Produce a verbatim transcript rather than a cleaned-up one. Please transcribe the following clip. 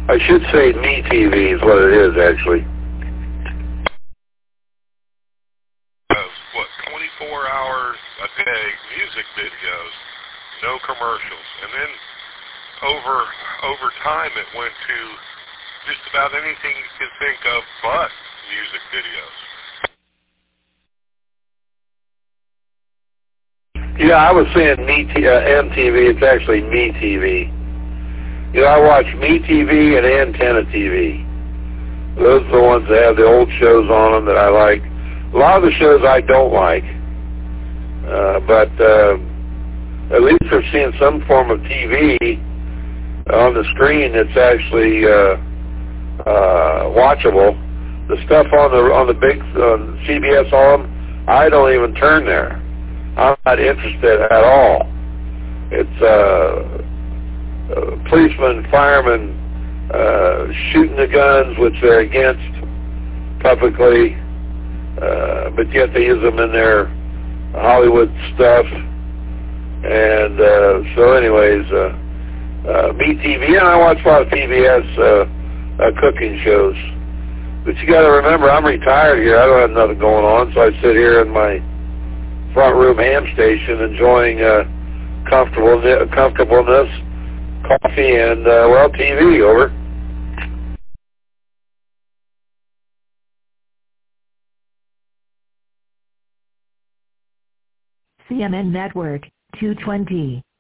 I should say MeTV is what it is, actually. Uh, what, twenty-four hours a day music videos, no commercials. And then over over time it went to just about anything you can think of but music videos. Yeah, I was saying Me T- uh, M T V. It's actually MeTV. You know, I watch MeTV and Antenna T V. Those are the ones that have the old shows on them that I like. A lot of the shows I don't like, uh, but uh, at least they're seeing some form of T V on the screen that's actually uh, uh, watchable. The stuff on the on the big uh, C B S on, I don't even turn there. I'm not interested at all. It's uh, uh, policemen, firemen uh, shooting the guns, which they're against publicly, uh, but yet they use them in their Hollywood stuff. And uh, so anyways, uh, uh, MeTV, and I watch a lot of P B S uh, uh, cooking shows. But you got to remember, I'm retired here. I don't have nothing going on, so I sit here in my front room ham station enjoying uh, comfortable comfortableness, coffee, and, uh, well, T V, over. C N N Network, two twenty.